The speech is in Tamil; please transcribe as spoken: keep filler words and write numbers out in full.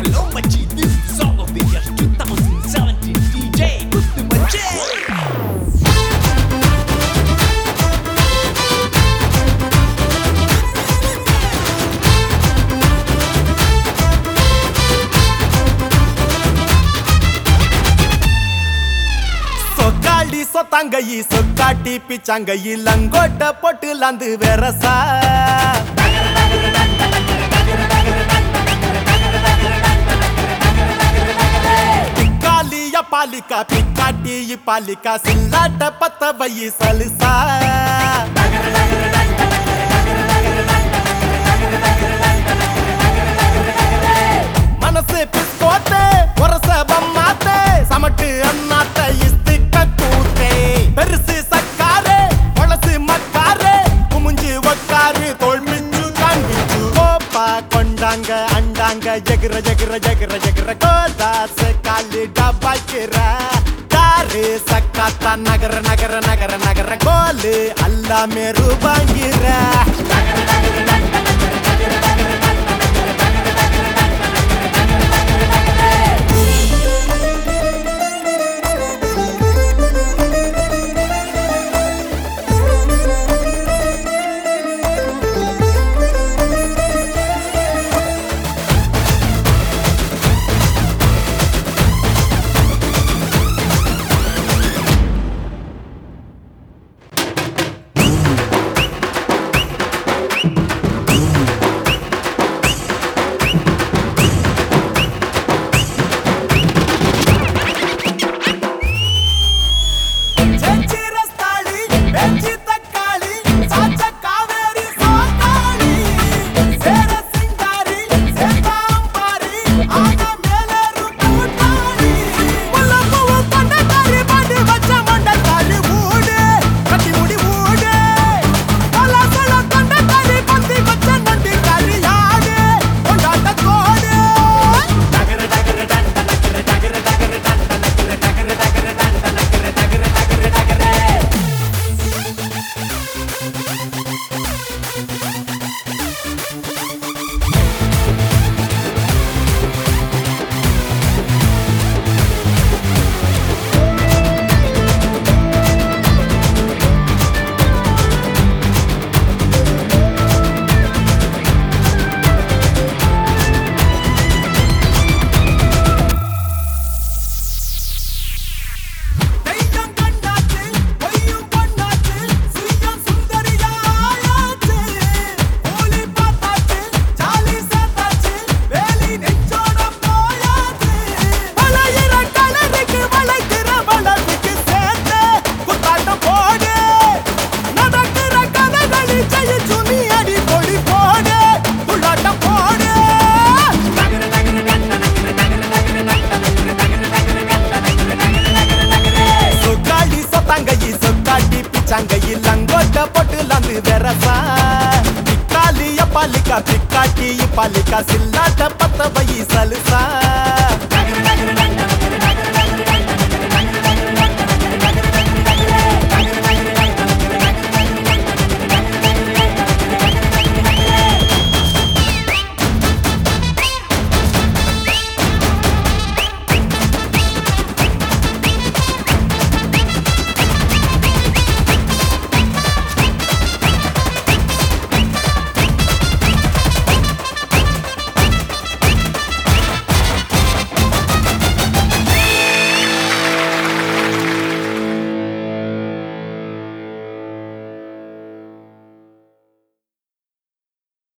Hello Machi, this is the song of the year twenty seventeen D J Kuttu Machi. சொக்காடி சொத்தாங்கி சொக்காட்டி பிச்சாங்கி லங்கோட்ட போட்டு லாந்து வெரசா பிக்காலிய பாலிகா பிக்காட்டி பாலிகா சில்லாட்ட பத்த பையி சலுசா மனசு பிஸ்கோட்டே ஒரச பம்மாத்தே சமட்டு அண்ணாத்த இஸ்திக்க கூத்தே பெருசு சக்காரே ஒளசு மக்காரே குமுஞ்சு ஒக்காரு தோல் மிஞ்சு காண்பிச்சு கோப்பா கொண்டாங்க அண்டாங்க ஜெகிர ஜெகிர ஜெகிர ஜெகிர கோதாசு காலி டபாய்க்கிற தாரு சக்காத்தா நகர நகர நகர நகர கோலு எல்லாமே ரூபாங்கிற சங்கையி லங்கோட்ட போட்டு லாந்து வெரசா பிக்காலிய பாலிகா பிக்காட்டி பாலிகா சில்லாட்ட பத்த பையி சலுசா